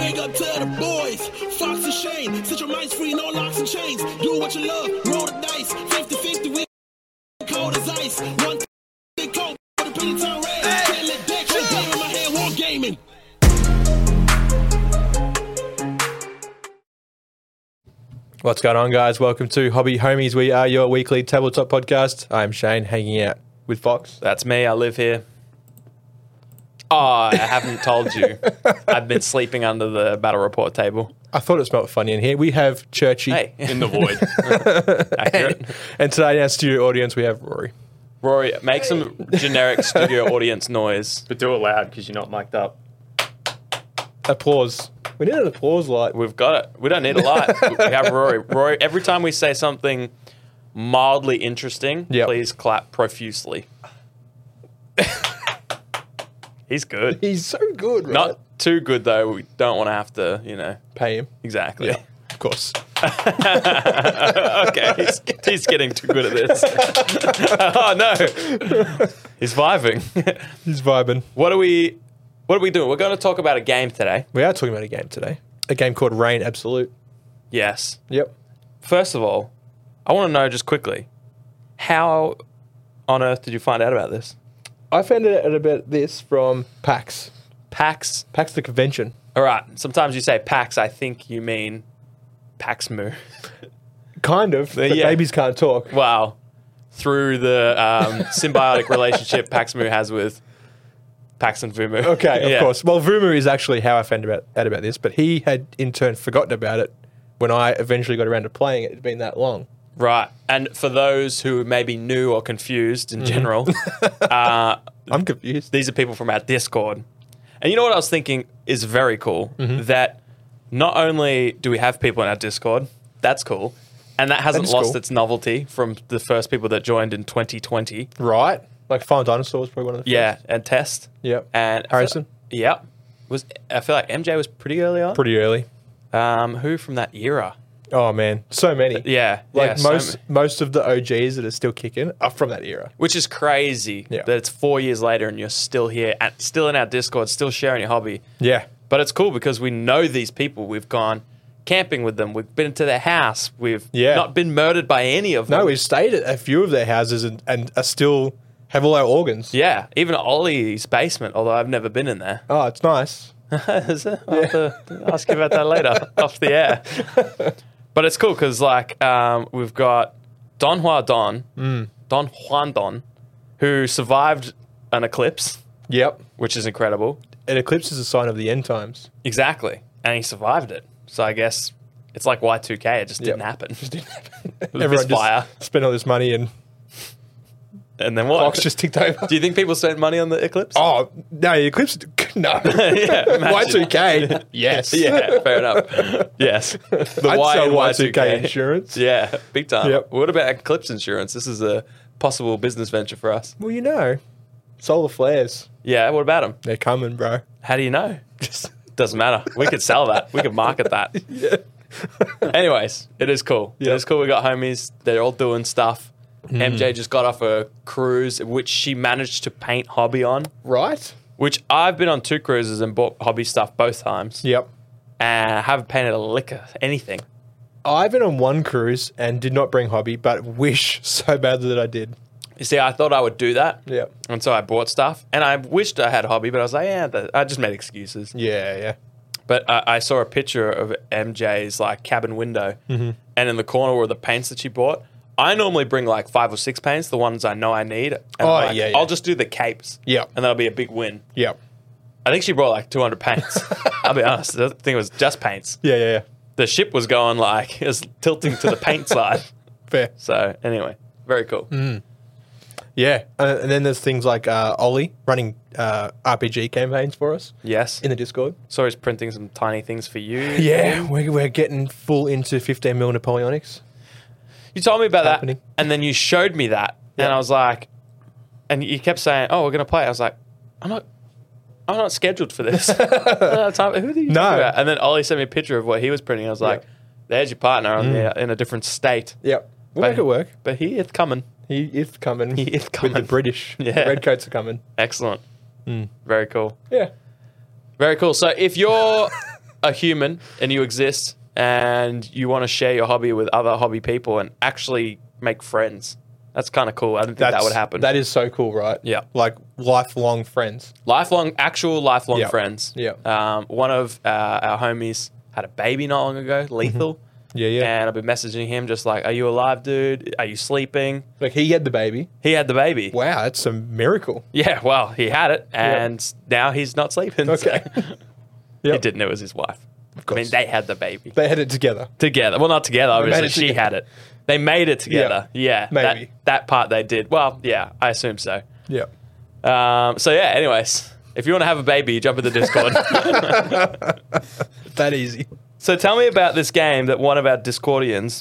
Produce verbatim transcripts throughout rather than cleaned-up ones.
Big up to the boys, Fox and Shane. Set your minds free, no locks and chains. Do what you love, roll the dice. fifty fifty, we cold as ice. One big coat, put a penny town red. Can't let that shit down in my hand, war gaming. What's going on, guys? Welcome to Hobby Homies. We are your weekly tabletop podcast. I'm Shane, hanging out with Fox. That's me. I live here. Oh, I haven't told you. I've been sleeping under the battle report table. I thought it smelled funny in here. We have Churchy. Hey, in the void. accurate. And, and today in our studio audience, we have Rory. Rory, make some generic studio audience noise. But do it loud because you're not mic'd up. Applause. We need an applause light. We've got it. We don't need a lot. We have Rory. Rory, every time we say something mildly interesting, Yep. please clap profusely. He's good. He's so good, right? Not too good, though. We don't want to have to, you know. Pay him. Exactly. Yeah, of course. Okay, he's, he's getting too good at this. Oh, no. He's vibing. He's vibing. What are we... What are we doing? We're going to talk about a game today. We are talking about a game today. A game called Reign Absolute. Yes. Yep. First of all, I want to know just quickly, how on earth did you find out about this? I found out about this from PAX. PAX. PAX the convention. All right. Sometimes you say PAX. I think you mean Paxmu. Kind of, but yeah. babies can't talk. Wow. Through the um, symbiotic relationship Paxmu has with Pax and Vumu. Okay, of Yeah. course. Well, Vumu is actually how I found about, out about this, but he had in turn forgotten about it when I eventually got around to playing it. It'd been that long. Right. And for those who may be new or confused in general, uh, I'm confused. these are people from our Discord. And you know what I was thinking is very cool? Mm-hmm. That not only do we have people in our Discord, that's cool, and that hasn't That is lost cool. its novelty from the first people that joined in twenty twenty. Right? Like Final Dinosaur was probably one of the Yeah, first. and Test. Yep. And Harrison. Yep. Was I feel like M J was pretty early on. Pretty early. Um, who from that era? Oh, man. So many. Yeah. Like yeah, so most ma- most of the O Gs that are still kicking are from that era. which is crazy Yeah. that it's four years later and you're still here, and still in our Discord, still sharing your hobby. Yeah. But it's cool because we know these people. We've gone camping with them. We've been to their house. We've Yeah. not been murdered by any of them. No, we've stayed at a few of their houses and, and are still have all our organs. Yeah, even Ollie's basement, although I've never been in there. Oh, it's nice. Is it? I'll have to ask you about that later off the air. But it's cool because like um, we've got Don Juan Don, Mm. Don Juan Don, who survived an eclipse, Yep. which is incredible. An eclipse is a sign of the end times. Exactly. And he survived it. So I guess it's like Y two K. It just didn't Yep. happen. Just didn't happen. It was Everyone misfire. just spent all this money and And then what? clocks just ticked over. Do you think people spent money on the eclipse? Oh, no, the eclipse. No. yeah, imagine. Y two K. Yes. Yeah, fair enough. Yes. The I'd Y sell in Y two K insurance. Yeah, big time. Yep. What about eclipse insurance? This is a possible business venture for us. Well, you know, solar flares. Yeah, what about them? They're coming, bro. How do you know? Just Doesn't matter. We could sell that. We could market that. yeah. Anyways, it is cool. Yep. It is cool. We got homies. They're all doing stuff. Hmm. M J just got off a cruise, which she managed to paint hobby on, Right? which I've been on two cruises and bought hobby stuff both times. Yep. And I haven't painted a lick of anything. I've been on one cruise and did not bring hobby, but wish so badly that I did. You see, I thought I would do that. Yep. And so I bought stuff. And I wished I had hobby, but I was like, yeah, that, I just made excuses. Yeah, yeah. But I, I saw a picture of M J's like cabin window. Mm-hmm. And in the corner were the paints that she bought. I normally bring like five or six paints, the ones I know I need. And Oh, I'm like, yeah, yeah. I'll just do the capes. Yep. And that'll be a big win. Yep. I think she brought like two hundred paints. I'll be honest. I think it was just paints. Yeah, yeah, yeah. The ship was going like, it was tilting to the paint side. Fair. So anyway, very cool. Mm. Yeah. Uh, and then there's things like uh, Ollie running uh, R P G campaigns for us Yes. in the Discord. So he's printing some tiny things for you. Yeah, we're, we're getting full into fifteen mil Napoleonics. You told me about Happening. that, and then you showed me that, and Yeah. I was like, and you kept saying, "Oh, we're gonna play." I was like, "I'm not, I'm not scheduled for this." I don't have time. Who are you No. talking about? And then Ollie sent me a picture of what he was printing. I was like, Yeah. "There's your partner on Mm. the, in a different state." Yep. We'll But- make it work. But he is coming. He is coming. He is With coming. the British. Yeah. The redcoats are coming. Excellent. Mm. Very cool. Yeah. Very cool. So if you're a human and you exist and you want to share your hobby with other hobby people and actually make friends. That's kind of cool. I didn't think That's, that would happen. That is so cool, right? Yeah. Like lifelong friends. Lifelong, actual lifelong Yeah. friends. Yeah. Um, one of uh, our homies had a baby not long ago, Lethal. Yeah, yeah. And I've been messaging him just like, are you alive, dude? Are you sleeping? Like he had the baby. He had the baby. Wow, that's a miracle. Yeah, well, he had it, and now he's not sleeping. Okay. So. Yep. He didn't. It was his wife. I course. mean, they had the baby They had it together. together. Well, not together. made Obviously, it she together. had it. They made it together. Yeah, maybe. That, that part they did. Well, yeah, I assume so. Yeah. Um, so yeah. Anyways, if you want to have a baby, jump in the Discord. That easy. So tell me about this game that one of our Discordians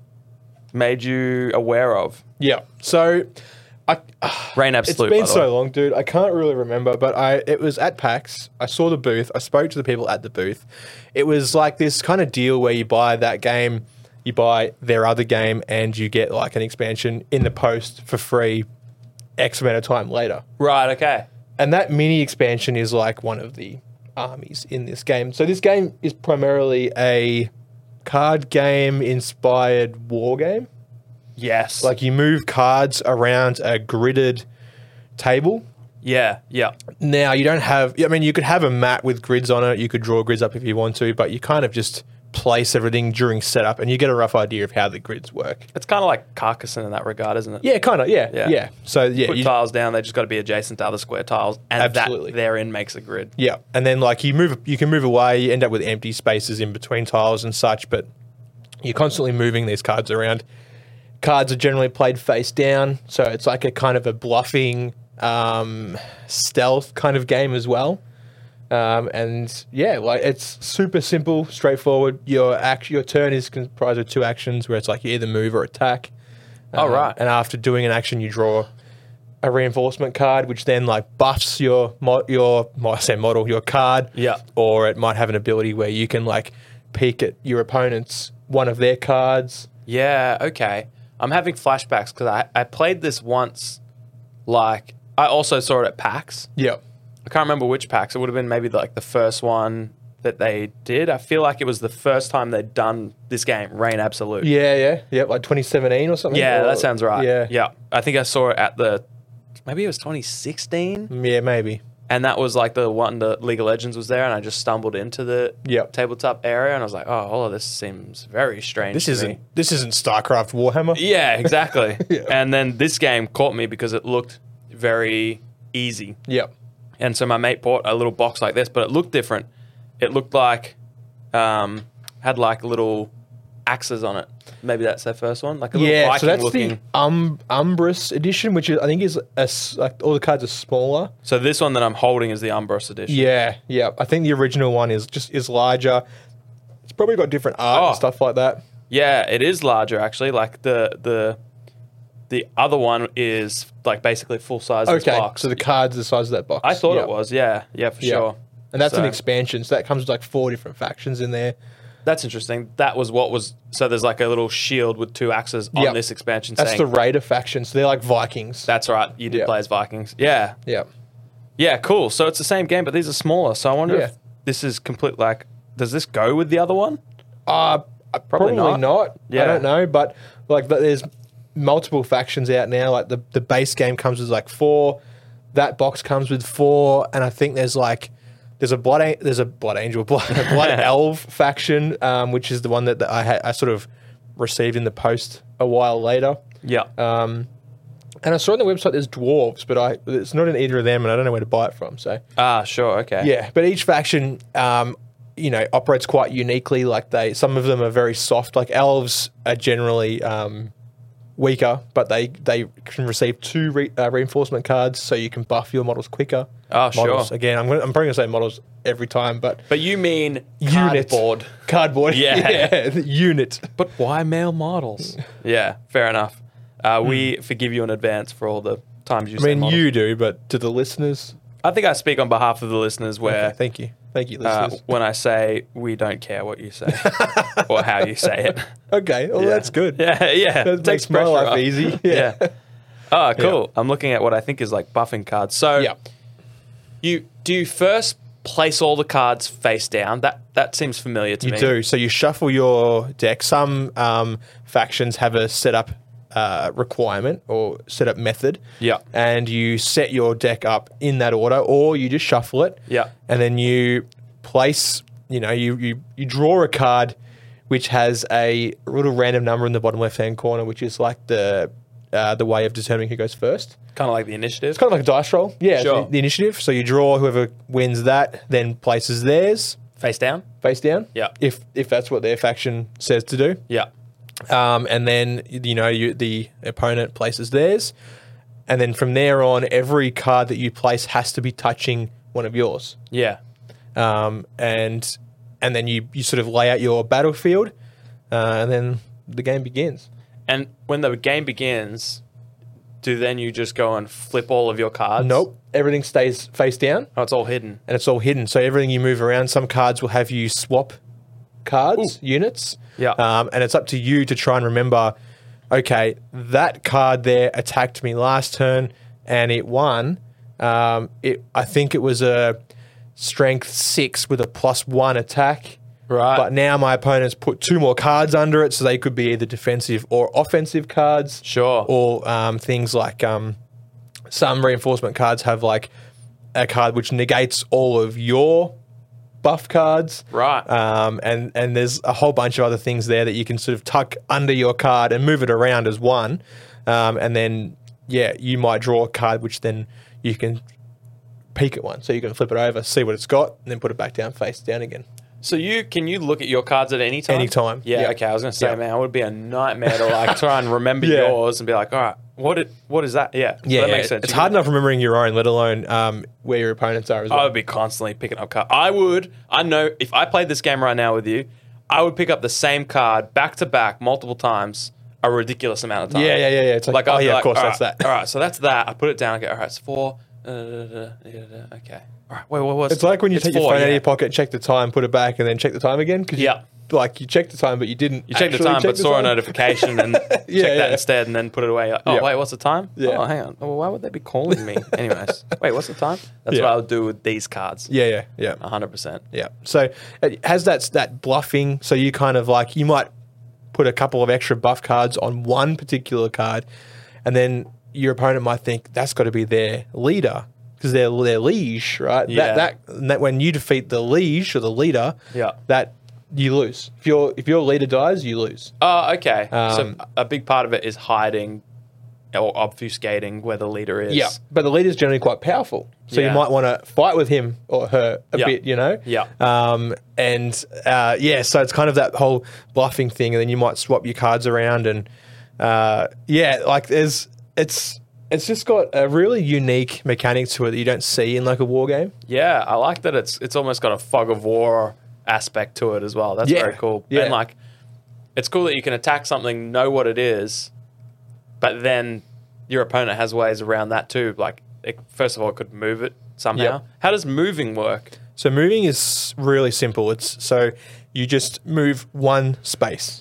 made you aware of. Yeah. So I Rain it's Absolute. been by the so way. long, dude. I can't really remember, but I it was at PAX. I saw the booth. I spoke to the people at the booth. It was like this kind of deal where you buy that game, you buy their other game, and you get like an expansion in the post for free X amount of time later. Right. Okay. And that mini expansion is like one of the armies in this game. So this game is primarily a card game inspired war game. Yes. Like you move cards around a gridded table. Yeah. Yeah. Now you don't have, I mean, you could have a mat with grids on it. You could draw grids up if you want to, but you kind of just place everything during setup and you get a rough idea of how the grids work. It's kind of like Carcassonne in that regard, isn't it? Yeah, kind of. Yeah, Yeah. yeah. So yeah, Put you, tiles down, they just got to be adjacent to other square tiles, and Absolutely. that therein makes a grid. yeah, and then like you move, you can move away. You end up with empty spaces in between tiles and such, but you're constantly moving these cards around. Cards are generally played face down, so it's like a kind of a bluffing, um, stealth kind of game as well. Um, and yeah, like it's super simple, straightforward. Your act, your turn is comprised of two actions, where it's like you either move or attack. Oh, Um, right. And after doing an action, you draw a reinforcement card, which then like buffs your mo- your mo- I say model your card. Yeah. Or it might have an ability where you can like peek at your opponent's one of their cards. Yeah, okay. I'm having flashbacks because I, I played this once, like, I also saw it at PAX. Yeah. I can't remember which PAX. It would have been maybe like the first one that they did. I feel like it was the first time they'd done this game, Reign Absolute. Yeah, yeah, yeah, like twenty seventeen or something. Yeah, Or- that sounds right. Yeah, Yeah. I think I saw it at the, maybe it was twenty sixteen. yeah, maybe. And that was like the one, the League of Legends was there, and I just stumbled into the Yep. tabletop area, and I was like, oh, all of this seems very strange. This to isn't me. this isn't StarCraft Warhammer. Yeah, exactly. Yeah. And then this game caught me because it looked very easy. Yep. And so my mate bought a little box like this, but it looked different. It looked like, um, had like little axes on it. Maybe that's their first one, like a little Yeah, Viking so that's looking. the um, Umbrus edition, which is, I think is a s like all the cards are smaller. So this one that I'm holding is the Umbros edition. Yeah, yeah. I think the original one is just is larger. It's probably got different art Oh. and stuff like that. Yeah, it is larger actually. Like the the the other one is like basically full size this Okay, box. so the cards are the size of that box. I thought Yeah. it was. Yeah, yeah, for Yeah. sure. And that's an So- expansion, so that comes with like four different factions in there. That's interesting. That was what was. So there's like a little shield with two axes on Yep. this expansion. That's saying, the Raider faction, so they're like Vikings. That's right. You did Yeah. play as Vikings. Yeah. yeah. Yeah, cool. So it's the same game, but these are smaller. So I wonder Yeah. if this is complete. Like, does this go with the other one? Uh, probably, not. not. Yeah. I don't know, but like but there's multiple factions out now. Like the, the base game comes with like four. That box comes with four, and I think there's like there's a blood an- there's a blood angel blood, blood elf faction, um, which is the one that, that I had I sort of received in the post a while later. Yeah. Um, and I saw on the website there's dwarves, but I it's not in either of them, and I don't know where to buy it from. So ah, sure. Okay. yeah, but each faction, um, you know, operates quite uniquely. Like they, some of them are very soft. Like elves are generally um, weaker, but they they can receive two re- uh, reinforcement cards, so you can buff your models quicker. Oh, sure. Models, again, I'm gonna, I'm probably gonna say models every time, but But you mean unit cardboard. cardboard, Yeah. yeah, the unit. But why male models? yeah, fair enough. Uh, we forgive you in advance for all the times you I say mean, models. you do, but to the listeners, I think I speak on behalf of the listeners where okay, thank you, thank you, uh, listeners. when I say we don't care what you say or how you say it. okay, well Yeah. that's good. Yeah, yeah. That Takes makes my pressure life off. easy. Yeah. Yeah. Oh, cool. I'm looking at what I think is like buffing cards. So Yeah. you do you first place all the cards face down. That that seems familiar to You me. do. So you shuffle your deck. Some um, factions have a setup uh, requirement or setup method. Yeah. And you set your deck up in that order, or you just shuffle it. Yeah. And then you place, you know, you, you, you draw a card which has a little random number in the bottom left-hand corner, which is like the uh, the way of determining who goes first. Kind of like the initiative. It's kind of like a dice roll. Yeah, Sure. the, the initiative. So you draw, whoever wins that, then places theirs Face down. face down. Yeah. If if that's what their faction says to do. Yeah. Um, and then, you know, you, the opponent places theirs. And then from there on, every card that you place has to be touching one of yours. Yeah. Um, and and then you, you sort of lay out your battlefield, uh, and then the game begins. And when the game begins, do then you just go and flip all of your cards? Nope. Everything stays face down, Oh, it's all hidden. and it's all hidden. So everything you move around, some cards will have you swap cards, units. Yeah. Um, and it's up to you to try and remember, okay, that card there attacked me last turn and it won. Um, it I think it was a strength six with a plus one attack. Right. But now my opponent's put two more cards under it, so they could be either defensive or offensive cards. Sure. Or um, things like um, some reinforcement cards have like a card which negates all of your buff cards. Right. Um, and, and there's a whole bunch of other things there that you can sort of tuck under your card and move it around as one. Um, and then, yeah, you might draw a card which then you can peek at one. So you can flip it over, see what it's got, and then put it back down, face down again. So you can you look at your cards at any time? Any time, Yeah, yeah. okay. I was gonna say, Yeah. man, it would be a nightmare to like try and remember Yeah. yours and be like, all right, what it, what is that? Yeah. So Yeah, that makes sense. It's You hard can- enough remembering your own, let alone um, where your opponents are as well. I would be constantly picking up cards. I would. I know if I played this game right now with you, I would pick up the same card back to back multiple times, a ridiculous amount of time. Yeah, yeah, yeah, yeah. It's like, oh, I'd be yeah, of course, all that's right, that. All right, so that's that. I put it down. I go, all right, it's four. Uh, da, da, da, da, da, da, okay. All right. Wait, what was? It's like when you it's take your four, phone out yeah. of your pocket, check the time, put it back, and then check the time again. Cause Yeah. You, like you checked the time, but you didn't. You checked the actually time, check but the saw a time. notification and checked Yeah, that yeah. instead, and then put it away. Like, oh, Yeah. wait, what's the time? Yeah. Oh, hang on. Oh, why would they be calling me? Anyways, wait, what's the time? That's Yeah. what I would do with these cards. Yeah, yeah, yeah, A hundred percent. yeah. So it has that that bluffing. So you kind of like you might put a couple of extra buff cards on one particular card, and then your opponent might think that's got to be their leader because they're their liege, right? Yeah. That, that that when you defeat the liege or the leader, Yeah. that you lose. If your if your leader dies, you lose. Oh, okay. Um, so a big part of it is hiding or obfuscating where the leader is. Yeah, but the leader's generally quite powerful, so Yeah. you might want to fight with him or her a Yeah. bit, you know. Yeah. Um, and uh, yeah, so it's kind of that whole bluffing thing, and then you might swap your cards around, and uh, yeah, like there's it's it's just got a really unique mechanic to it that you don't see in like a war game. Yeah, I like that. It's it's almost got a fog of war aspect to it as well. That's Yeah. very cool. Yeah. And like, it's cool that you can attack something, know what it is, but then your opponent has ways around that too. Like, it, first of all, it could move it somehow. Yep. How does moving work? So moving is really simple. It's so you just move one space,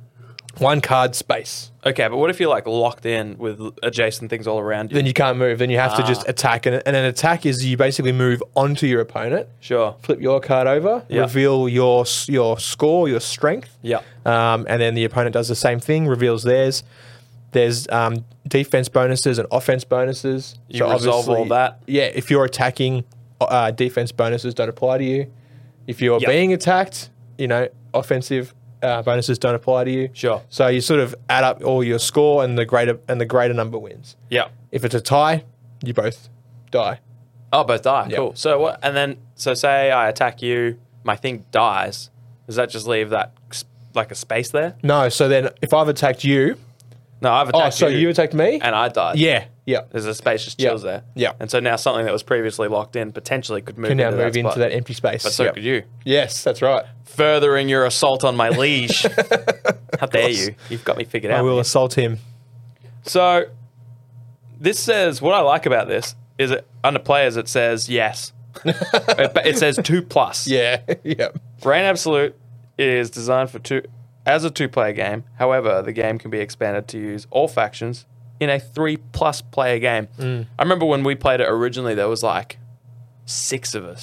one card space. Okay, but what if you're like locked in with adjacent things all around you? Then you can't move. Then you have to just Ah. attack. And, and an attack is you basically move onto your opponent, Sure. flip your card over, Yeah. reveal your s- your score, your strength. Yeah. Um, and then the opponent does the same thing, reveals theirs. There's um, defense bonuses and offense bonuses. You resolve all obviously- that? Yeah. If you're attacking, uh, defense bonuses don't apply to you. If you're Yep. being attacked, you know, offensive uh, bonuses don't apply to you. Sure. So you sort of add up all your score, and the greater and the greater number wins. Yeah. If it's a tie, you both die. Oh, both die. Yep. Cool. So what? And then, so say I attack you, my thing dies. Does that just leave that s- like a space there? No, so then if I've attacked you, No, I've oh, attacked so you, you attacked me? and I died. Yeah, yeah. There's a space just Yeah. chills there. Yeah. And so now something that was previously locked in potentially could move Can now into move that into spot. that empty space. But so Yep. could you. Yes, that's right. Furthering your assault on my liege. How dare course. you? You've got me figured I out. will man. assault him. So this says, what I like about this is it under players it says yes. it, it says two plus. Yeah, yeah. Reign Absolute is designed for two as a two-player game. However, the game can be expanded to use all factions in a three-plus player game. Mm. I remember when we played it originally, there was like six of us.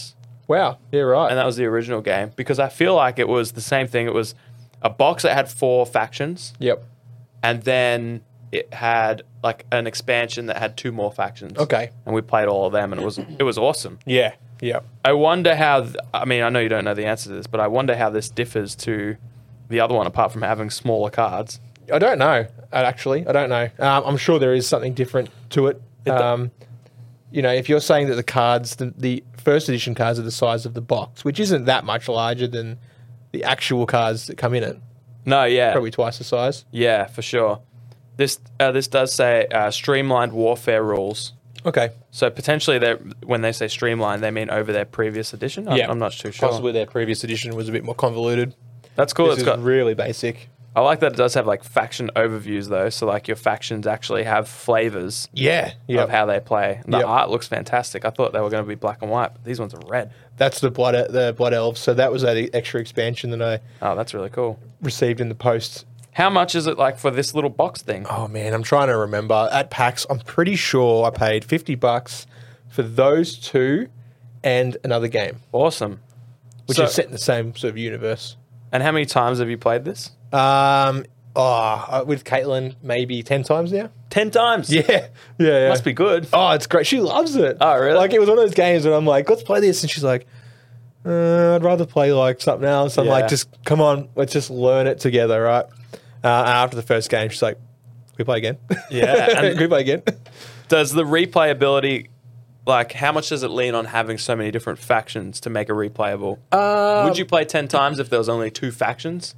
Wow. Yeah, right. and that was the original game because I feel like it was the same thing. It was a box that had four factions, yep. and then it had like an expansion that had two more factions. Okay. and we played all of them, and it was it was awesome. Yeah. Yep. I wonder how. Th- I mean, I know you don't know the answer to this, but I wonder how this differs to the other one, apart from having smaller cards. I don't know. uh, Actually, I don't know. Um, I'm sure there is something different to it. It do- Um, you know, if you're saying that the cards, the, the first edition cards are the size of the box, which isn't that much larger than the actual cards that come in it, No, yeah, probably twice the size. yeah, for sure. This uh, this does say uh, streamlined warfare rules. Okay. So potentially, they when they say streamlined, they mean over their previous edition. I'm, Yeah. I'm not too sure. Possibly their previous edition was a bit more convoluted. That's cool. This It's is got. really basic. I like that it does have like faction overviews though. So like your factions actually have flavors Yeah. Yeah. of how they play. And the Yep. art looks fantastic. I thought they were going to be black and white, but these ones are red. That's the blood the blood elves. So that was that extra expansion that I Oh, that's really cool. received in the post. How much is it like for this little box thing? Oh man, I'm trying to remember. At PAX, I'm pretty sure I paid fifty bucks for those two and another game, Awesome. which So- is set in the same sort of universe. And how many times have you played this? Um, oh, uh, with Caitlin, maybe ten times now. Ten times. Yeah, yeah, yeah. Must be good. Oh, it's great. She loves it. Oh, really? Like it was one of those games where I'm like, let's play this, and she's like, uh, I'd rather play like something else. I'm Yeah. like, just come on, let's just learn it together, right? Uh, and after the first game, she's like, "Can we play again?" Yeah, and- Can we play again? Does the replayability, like, how much does it lean on having so many different factions to make it replayable? Um, Would you play ten times if there was only two factions?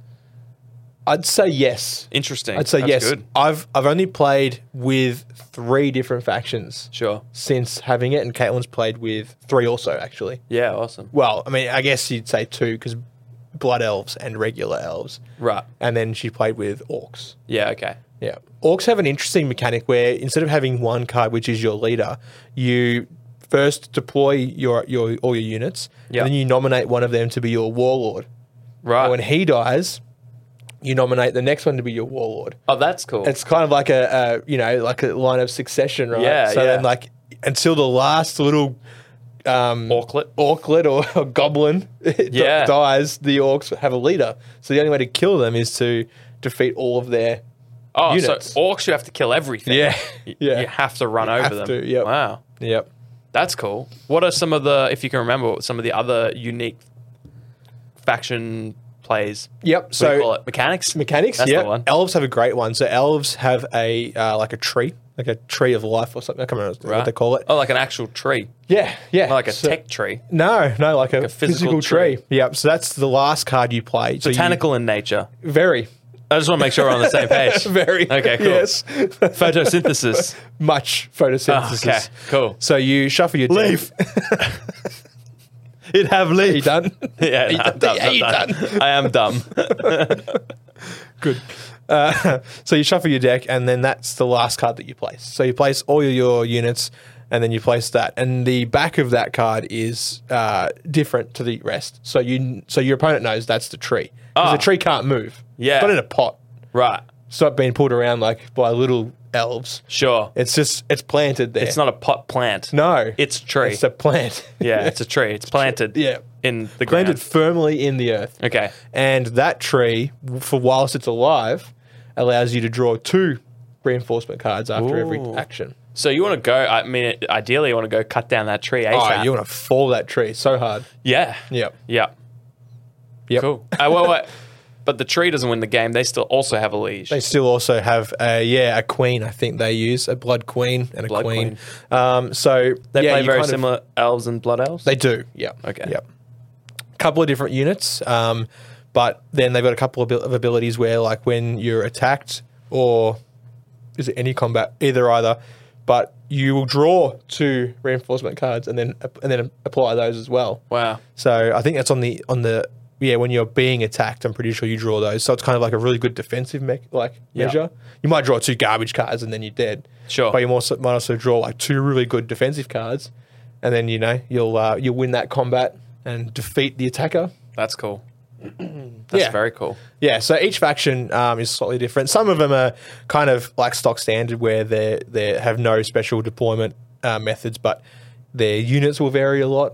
I'd say yes. Interesting. I'd say That's yes. Good. I've I've only played with three different factions Sure. since having it, and Caitlin's played with three also actually. Yeah. Awesome. Well, I mean, I guess you'd say two because blood elves and regular elves, Right. and then she played with orcs. Yeah. Okay. Yeah, orcs have an interesting mechanic where instead of having one card, which is your leader, you first deploy your your all your units, Yeah. and then you nominate one of them to be your warlord. Right. And when he dies, you nominate the next one to be your warlord. Oh, that's cool. It's kind of like a, a you know like a line of succession, right? Yeah, So yeah. then like until the last little um, Orclet. orclet or, or goblin d- Yeah. dies, the orcs have a leader. So the only way to kill them is to defeat all of their Oh, units. so orcs, you have to kill everything. Yeah, Y- yeah. You have to run over have them. to, yep. Wow. Yep. That's cool. What are some of the, if you can remember, some of the other unique faction plays? Yep. What do you So call it? Mechanics? mechanics. That's yeah. the one. Elves have a great one. So elves have a uh, like a tree, like a tree of life or something. I can't remember what they call it. Oh, like an actual tree. Yeah, yeah. Not like a So- tech tree. No, no, like a, a physical, physical tree. tree. Yep. So that's the last card you play. So you- Botanical in nature. very, I just want to make sure we're on the same page. very. Okay, cool. Yes. Photosynthesis. Much Oh, photosynthesis. okay, cool. So you shuffle your Leaf. deck. It have Are you done? Yeah, Are you no, done? I'm dumb, Yeah, I'm you done. I am dumb. Good. Uh, so you shuffle your deck, and then that's the last card that you place. So you place all your, your units, and then you place that. And the back of that card is uh, different to the rest. So you, so your opponent knows that's the tree because Ah. the tree can't move. Yeah. It's not in a pot. Right. It's not being pulled around like by little elves. Sure. It's just it's planted there. It's not a pot plant. No, It's a tree. It's a plant. Yeah, it's a tree. It's planted Yeah. in the planted ground. firmly in the earth. Okay. And that tree, for whilst it's alive, allows you to draw two reinforcement cards after every Ooh. action. So you want to go, I mean, ideally you want to go cut down that tree ASAP. Oh, you want to fall that tree so hard. Yeah. Yep. Yep. Yep. Cool. Uh, well, wait. But the tree doesn't win the game. They still also have a liege. They still also have a yeah a queen. I think they use a blood queen and a Blood queen. Um, so They yeah, play you very kind of- similar elves and blood elves? They do. Yeah. Okay. Yep. Couple of different units, um, but then they've got a couple of, abil- of abilities where, like, when you're attacked or is it any combat, either either, but you will draw two reinforcement cards and then and then apply those as well. Wow. So I think that's on the on the yeah when you're being attacked. I'm pretty sure you draw those. So it's kind of like a really good defensive me- like Yeah. measure. You might draw two garbage cards and then you're dead. Sure. But you also, might also draw like two really good defensive cards, and then you know you'll uh, you'll win that combat and defeat the attacker. That's cool. That's Yeah. very cool. Yeah, so each faction um, is slightly different. Some of them are kind of like stock standard, where they they have no special deployment uh, methods, but their units will vary a lot.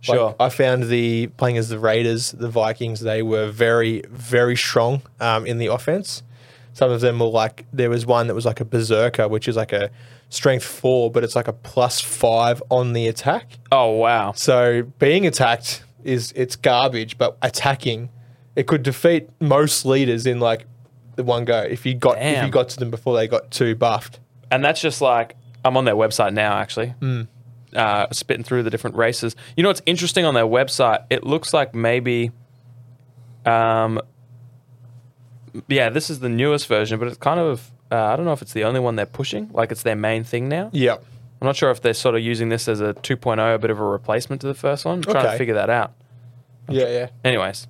Like, Sure. I found the playing as the Raiders, the Vikings, they were very, very strong um, in the offense. Some of them were like, there was one that was like a Berserker, which is like a strength four, but it's like a plus five on the attack. Oh, wow. So being attacked is, it's garbage, but attacking, it could defeat most leaders in like the one go if you got if Damn. you got to them before they got too buffed. And that's just like, I'm on their website now, actually. Mm. Uh, spitting through the different races. You know what's interesting on their website? It looks like maybe, um, yeah, this is the newest version, but it's kind of, uh, I don't know if it's the only one they're pushing. Like it's their main thing now. Yep. I'm not sure if they're sort of using this as a two point oh, a bit of a replacement to the first one. I'm trying Okay. to figure that out. Yeah, yeah. Anyways.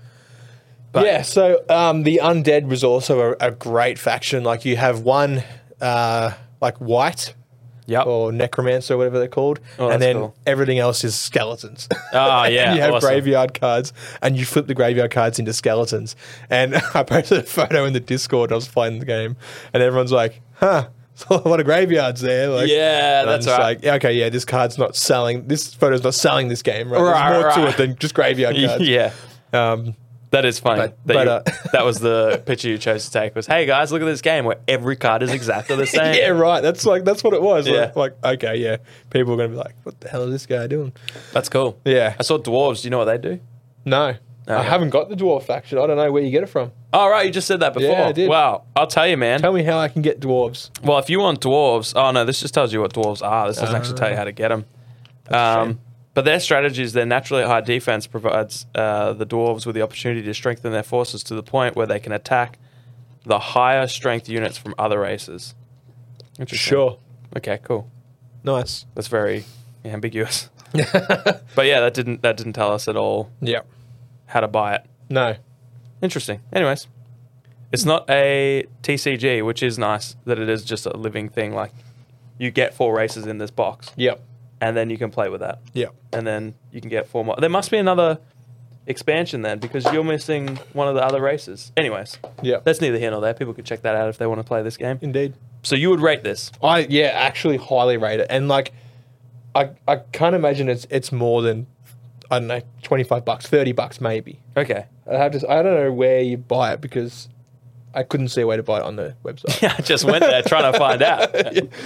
But- yeah, so um, the Undead was also a, a great faction. Like you have one uh, like white Yep. or necromancer, whatever they're called, Oh, and that's then cool. everything else is skeletons. Oh, yeah. And you have awesome. graveyard cards, and you flip the graveyard cards into skeletons. And I posted a photo in the Discord. I was playing the game, and everyone's like, "Huh, a lot of graveyards there." Like, Yeah, and I'm that's just right. Like, yeah, okay, yeah, this card's not selling. This photo's not selling this game. Right? Right, There's more to right. it than just graveyard cards. yeah. Um, That is funny. But- that, but, you- uh, that was the picture you chose to take was, hey guys, look at this game where every card is exactly the same. yeah, right. That's like that's what it was. Yeah. Like, like, okay, yeah. People are gonna be like, "What the hell is this guy doing?" That's cool. Yeah. I saw dwarves. Do you know what they do? No, Oh, I yeah. haven't got the dwarf faction. I don't know where you get it from. Oh, right. You just said that before. Yeah, I did. Wow. I'll tell you, man. Tell me how I can get dwarves. Well, if you want dwarves, oh no, this just tells you what dwarves are. This doesn't actually tell you how to get them. a Um, shame. but their strategies, their naturally high defense provides uh, the dwarves with the opportunity to strengthen their forces to the point where they can attack the higher strength units from other races. Interesting. Sure. Okay, cool. Nice. That's very ambiguous. But yeah, that didn't that didn't tell us at all Yeah. how to buy it. No. Interesting. Anyways, it's not a T C G, which is nice that it is just a living thing. Like you get four races in this box, Yep. and then you can play with that, Yep. and then you can get four more. There must be another expansion then because you're missing one of the other races. Anyways, Yep. that's neither here nor there. People can check that out if they want to play this game. Indeed. So you would rate this? I yeah, actually highly rate it. And like I I can't imagine it's it's more than I don't know, twenty five bucks, thirty bucks maybe. Okay. I have to I don't know where you buy it because I couldn't see a way to buy it on the website. Yeah, I just went there trying to find out.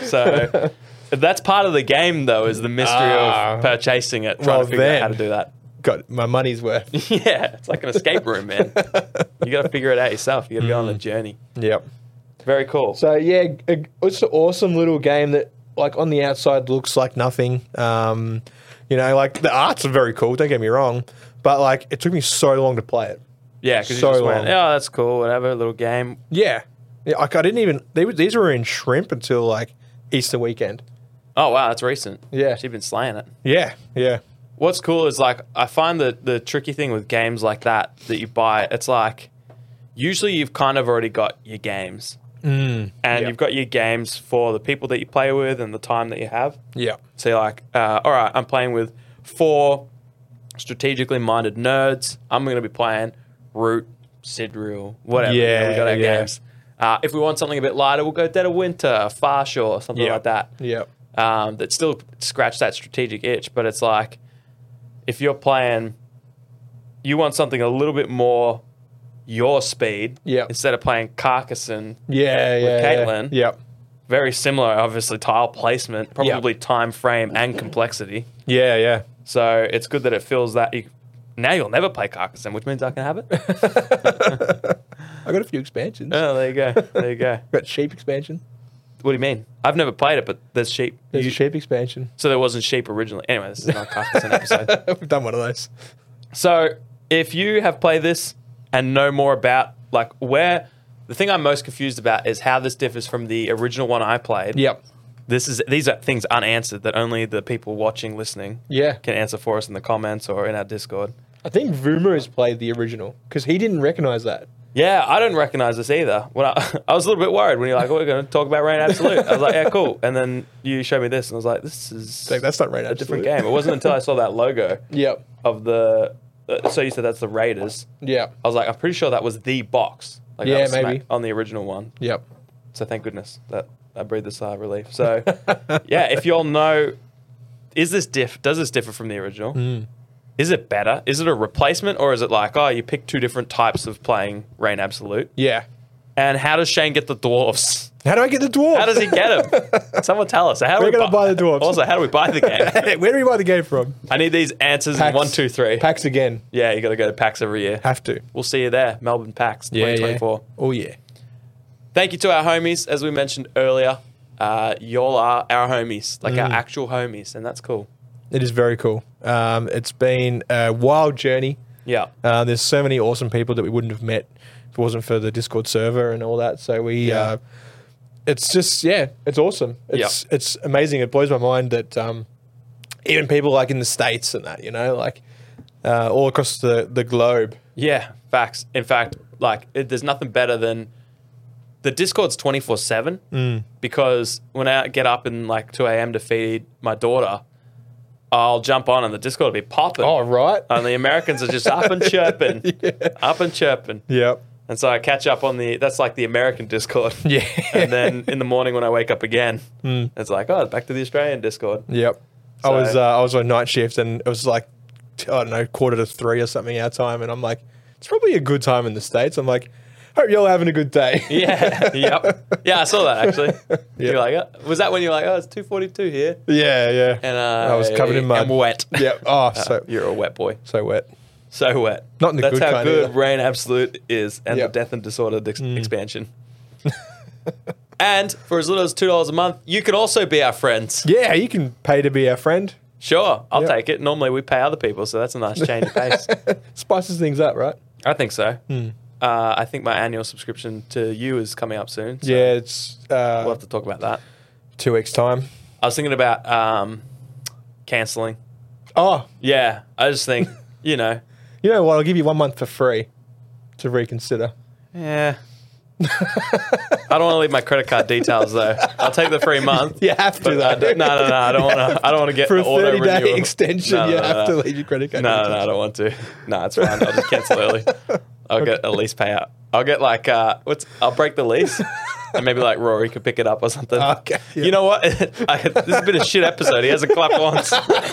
So that's part of the game, though, is the mystery Ah. of purchasing it, trying Well, to figure out how to then. do that. Got my money's worth. Yeah, it's like an escape room, man. You got to figure it out yourself. You got to go on the journey. Yep. Very cool. So yeah, a- it's an awesome little game that, like, on the outside looks like nothing. Um, you know, like the arts are very cool. Don't get me wrong, but like it took me so long to play it. yeah, because so you just went, long. oh, that's cool, whatever, little game. Yeah, yeah. Like I didn't even. They were, these were in shrimp until like Easter weekend. Oh, wow, that's recent. Yeah. She's been slaying it. Yeah, yeah, What's cool is, like, I find that the tricky thing with games like that that you buy, it's like, usually you've kind of already got your games. mm. And Yeah. you've got your games for the people that you play with and the time that you have. yeah, So you're like, uh, all right, I'm playing with four strategically minded nerds. I'm going to be playing Root, Sidril, whatever. You know, Yeah, we got our yeah. games. Uh, if we want something a bit lighter, we'll go Dead of Winter, Farshore, something Yeah. like that. yeah, Um, that still scratch that strategic itch, but it's like, if you're playing, you want something a little bit more your speed Yeah. instead of playing Carcassonne. yeah, yeah. Caitlin. Yeah, Very similar, obviously, tile placement, probably time frame and complexity. yeah, yeah. So it's good that it fills that. You, now you'll never play Carcassonne, which means I can have it. I got a few expansions. Oh, there you go. There you go. got sheep expansion. What do you mean? I've never played it, but there's sheep. There's You- a sheep expansion. so there wasn't sheep originally. Anyway, this is not a Carcassonne episode. We've done one of those. So if you have played this and know more about, like, where the thing I'm most confused about is how this differs from the original one I played. Yep. This is these are things unanswered that only the people watching, listening, Yeah. can answer for us in the comments or in our Discord. I think Vuma has played the original because he didn't recognize that. Yeah, I didn't recognize this either. When I, I was a little bit worried when you're like, oh, we're going to talk about Rain Absolute. I was like, yeah, cool. And then you showed me this, and I was like, this is Like, that's not right. a different game. It wasn't until I saw that logo Yep. of the. Uh, so you said that's the Raiders. Yep. I was like, I'm pretty sure that was the box. Like, Yeah, that was smack maybe. on the original one. Yep. So thank goodness that I breathed a sigh of relief. So yeah, if you all know, is this diff? Does this differ from the original? Mm. Is it better? Is it a replacement, or is it like, oh, you pick two different types of playing Reign Absolute? Yeah. And how does Shane get the dwarves? How do I get the dwarves? How does he get them? Someone tell us. How do We're we gonna buy the dwarves. Also, how do we buy the game? Where do we buy the game from? I need these answers PAX. in one, two, three. PAX again. Yeah, you got to go to PAX every year. Have to. We'll see you there, Melbourne PAX Yeah, twenty yeah. twenty-four. Oh, yeah. Thank you to our homies, as we mentioned earlier. Uh, y'all are our homies, like Mm. our actual homies, and that's cool. It is very cool. Um, it's been a wild journey. Yeah. Uh, there's so many awesome people that we wouldn't have met if it wasn't for the Discord server and all that. So we, Yeah. uh, it's just, yeah, it's awesome. It's it's amazing. It blows my mind that um, even people like in the States and that, you know, like uh, all across the, the globe. Yeah, facts. In fact, like, it, there's nothing better than the Discord's twenty-four seven Mm. because when I get up in like two a.m. to feed my daughter, I'll jump on and the Discord will be popping. Oh, right. And the Americans are just up and chirping, Yeah. up and chirping. Yep. And so I catch up on the, that's like the American Discord. Yeah. And then in the morning when I wake up again, Mm. it's like, oh, back to the Australian Discord. Yep. I So- was uh, I was on night shift and it was like, I don't know, quarter to three or something our time. And I'm like, it's probably a good time in the States. I'm like, hope you're all having a good day. Yeah, yep. Yeah, I saw that actually. Yeah. You're like, uh, was that when you were like, oh, it's two forty-two here? Yeah, yeah. And uh, I was covered in mud. and wet. Yep. Oh, Uh, so you're a wet boy. so wet. So wet. Not in the That's good how kind good either. Reign Absolute is and Yep. the Death and Disorder ex- Mm. expansion. And for as little as two dollars a month, you can also be our friends. Yeah, you can pay to be our friend. Sure, I'll Yep. take it. Normally we pay other people, so that's a nice change of pace. Spices things up, right? I think so. Hmm. Uh, I think my annual subscription to you is coming up soon. So Yeah, it's uh, we'll have to talk about that. two weeks' time. I was thinking about um, cancelling. Oh, Yeah, I just think, you know, you know what? I'll give you one month for free to reconsider. yeah. I don't want to leave my credit card details though. I'll take the free month. You have to, But I though. don't- no, no, no. I don't want to. I don't want to get For a the auto thirty-day renewal. extension, No, no, you no, have no. to leave your credit card No, no, no, details. I don't want to. No, it's fine. I'll just cancel early. I'll get a lease payout. I'll get like uh, what's? I'll break the lease, and maybe like Rory could pick it up or something. Okay, yeah. You know what? I, this has been a shit episode. He hasn't clapped once.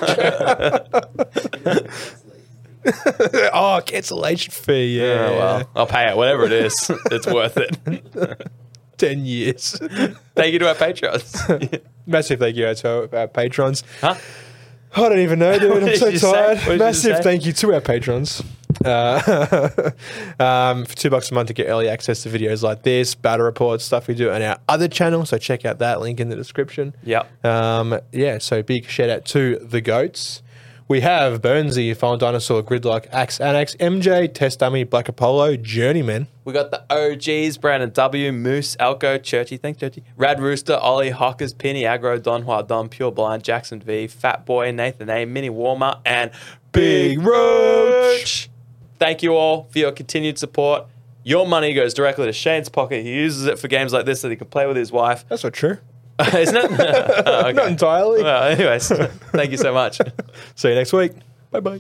Oh, cancellation fee. Yeah, Oh, well, I'll pay it. Whatever it is, it's worth it. ten years. Thank you to our patrons. Massive thank you to our patrons. Huh? I don't even know, dude. What I'm did so you say? tired. What did you Massive say? thank you to our patrons. Uh, um, for two bucks a month to get early access to videos like this, battle reports, stuff we do on our other channel. So check out that link in the description. Yep. Um, yeah, so big shout out to the goats. We have Burnsy, Fallen Dinosaur, Gridlock, Axe Annex, M J, Test Dummy, Black Apollo, Journeyman. We got the O Gs, Brandon W, Moose, Elko, Churchy, thanks Churchy, Rad Rooster, Ollie, Hockers, Penny, Aggro, Don Hua Don, Pure Blind, Jackson V, Fat Boy, Nathan A, Mini Warmer, and Big Roach. Thank you all for your continued support. Your money goes directly to Shane's pocket. He uses it for games like this that he can play with his wife. That's not true. Isn't it? Oh, okay. Not entirely. Well, anyways, thank you so much. See you next week. Bye bye.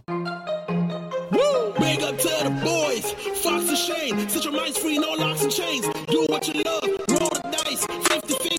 Woo! Big up to the boys, Fox and Shane. Set your minds free, no locks and chains. Do what you love, roll the dice, fifty fifty.